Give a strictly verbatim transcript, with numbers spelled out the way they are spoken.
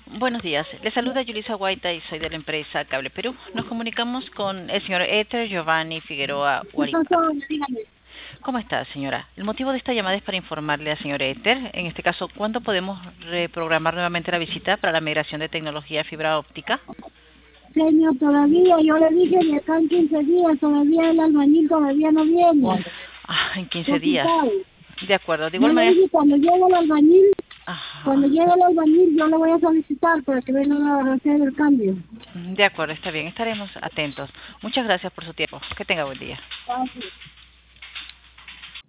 Buenos días. Le saluda Yulisa Guaita y soy de la empresa Cable Perú. Nos comunicamos con el señor Éter Giovanni Figueroa ¿Qué Huaripa. pasó? Dígame. ¿Cómo está, señora? El motivo de esta llamada es para informarle al señor Éter, en este caso, ¿cuándo podemos reprogramar nuevamente la visita para la migración de tecnología de fibra óptica? Señor, todavía, yo le dije de acá en quince días, todavía el albañil todavía no viene. Ah, en Está quince días. ocupado. De acuerdo. De Yo igual le manera... dije cuando llegue el albañil, cuando Ajá. llegue el albañil yo le voy a solicitar para que venga a hacer el cambio. De acuerdo, está bien. Estaremos atentos. Muchas gracias por su tiempo. Que tenga buen día. Gracias.